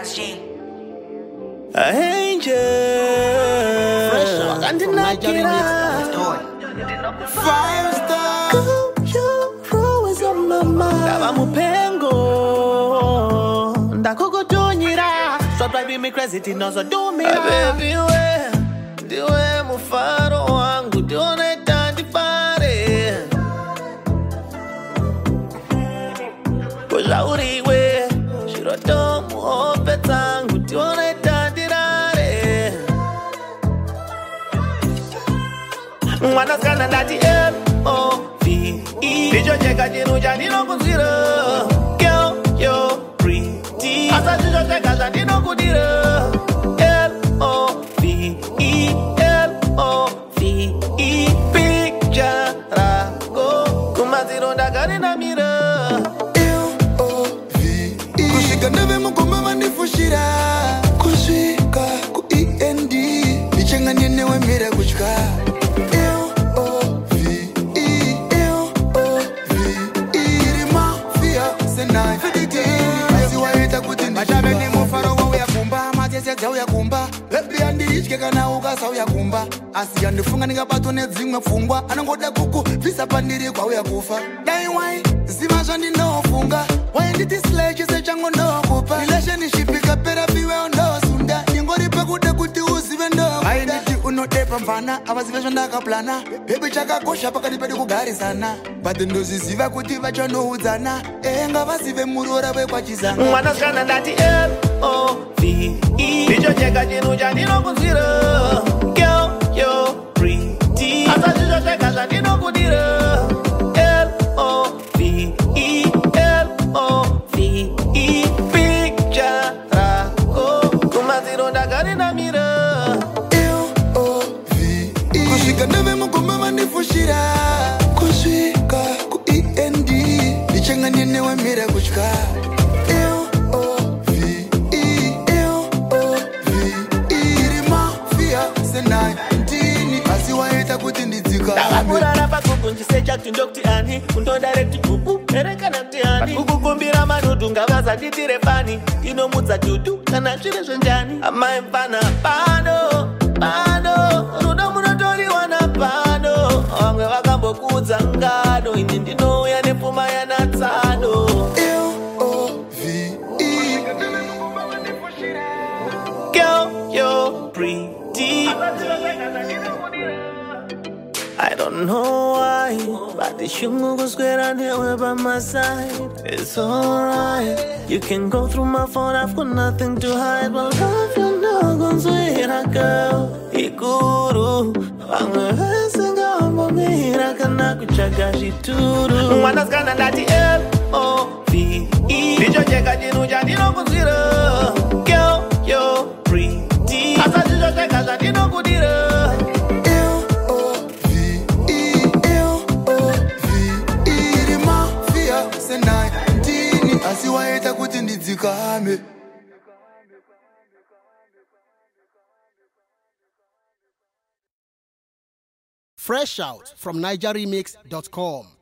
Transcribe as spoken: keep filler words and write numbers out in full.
S G. Angel. Fresh out And from Nigeria Let's mix. do it. Five star. You're always on my mind. Dava mupengo. Ndakukutonyira. So drive me crazy tinozotumira. Baby we, ndiwe mufaro wangu, ndione tandifare. Kushauriwe, shiroto muope tangu, ndione tandirare. Mwana skana ndati M O V E. Dijo cheka jinu janino kuzira. Girl, you're pretty. Asa dijo cheka janino kudira. M O V E. M O V E. Picture rako kumaziro ndagari na mira. M O V E. Kushika neve mukoma manifushira. Kushika ku E N D. Nichanganye newe mira kuchika. Uya kumba baby andichike kana ukasa uya kumba asi yandifunga ningabatwa nedzimwe pfungwa anongoda kuku visa pandiri kwa uya kufa dai why ziva zvandinofunga why nditi sledge sechango ndokupa relationship ikapera piwe ndosunda ingori pekude kuti uzive ndo ai nditi unodepa mvana avazive zvandakaplana baby chakakosha pakati pedu kugarisana but ndoziziva kuti vachanoudzana enga vazive murora wekwachizana mwana skana ndati M O V E. Dijo cheka jinu janino kuzira. Girl, you're pretty. Asa dijo cheka janino kudira. M O V E. M O V E. Picture rako kumaziro ndagari na mira. M O V E. Kushika neve mukoma manifushira. Kushika ku E N D. Nichanganye newe mira kuchika. Ndakurara pagugu ndisecha tundokti ani undo direct bubu erekana tiani kukukumbira manudu ngavaza nditire fani inomudza dudu kana zviri zvenjani amai mfana pano pano rudo munotoriwa na pano vamwe vakambokudza ngano ini ndinouya nepfuma yanatsano M O V E. Girl, you're pretty. I don't know why, but the shungu goes square and here by my side. It's alright. You can go through my phone, I've got nothing to hide. But love you know, gonna sweet a girl. Ikuru, I'm a hessing on my mira, kanakuchaga shituru. Mwana skana ndati M O V E. Dijo cheka jinu janino kuzira. Girl, you're pretty. Asa dijo cheka janino kudira. Asiwaita kuti ndidzikame. Fresh out from nigeria mix dot com.